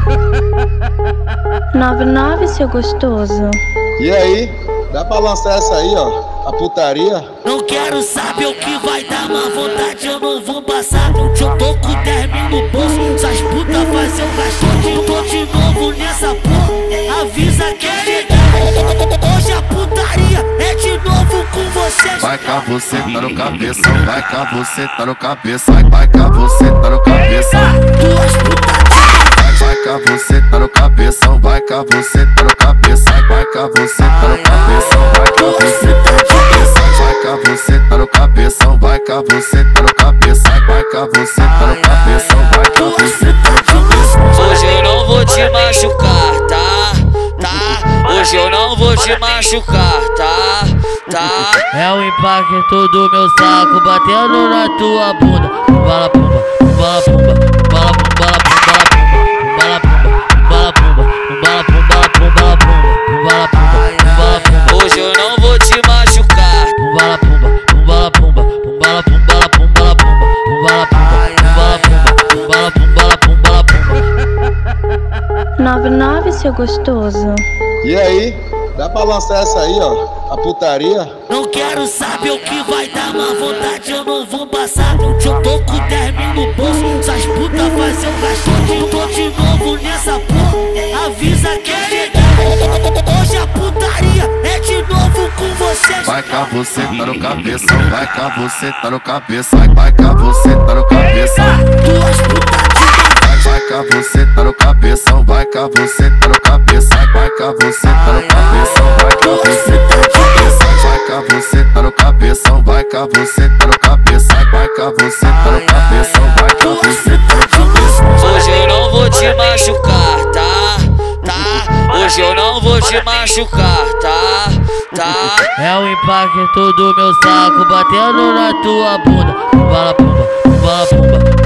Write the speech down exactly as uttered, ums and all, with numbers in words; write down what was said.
nove nove, seu gostoso. E aí, dá pra lançar essa aí, ó, a putaria? Não quero saber o que vai dar, má vontade eu não vou passar. Eu tô com dez mil no bolso, essas putas fazem eu gastar. Tô de novo nessa porra, avisa quem ligar. Hoje a putaria é de novo com vocês. Vai cá, você tá no cabeção, vai cá, você tá no cabeça, vai cá, você tá no cabeça. Duas putarias. Vai cá, você tá no cabeção, vai cá, você tá no cabeça, vai cá, você tá no cabeção, vai cá, você tá no cabeça, vai cá, você tá no cabeção, vai cá, você tá no cabeça, vai cá, você tá no cabeção, vai cá, você tá no cabeça. Hoje eu não vou te machucar, tá? Tá? Hoje eu não vou te machucar, tá? Tá? É o impacto do meu saco batendo na tua bunda. Bala pumba, bala pumba, bala pumba, bala pumba, bala pumba, bala pumba, bala pumba, bala pumba, bala pumba. Hoje eu não vou te machucar. Bala pumba, bala pumba, bala pumba, bala pumba, bala pumba, bala pumba, bala pumba, bala pumba. nove nove, seu gostoso. E aí, dá pra lançar essa aí, ó, a putaria? Não quero saber o que vai dar, má vontade eu não vou passar. Eu tô com dez mil no bolso, essas putas fazem eu gastar. Tô de novo nessa porra, avisa quem ligar. Hoje a putaria é de novo com vocês. Vai cá, você tá no cabeção, vai cá, você tá no cabeça, vai cá, você tá no cabeça. Duas putarias. Vai cá, você tá no cabeção, vai cá, você tá no cabeça, vai cá, você tá no cabeção, vai cá, você tá no cabeça, vai cá, você tá no cabeção, vai cá, você tá no cabeça, vai cá, você tá no cabeção, vai cá, você tá no cabeça. Hoje eu não vou te machucar, tá? Tá? Hoje eu não vou te machucar, tá? Tá? É o impacto do meu saco batendo na tua bunda. Bala pumba, bala pumba,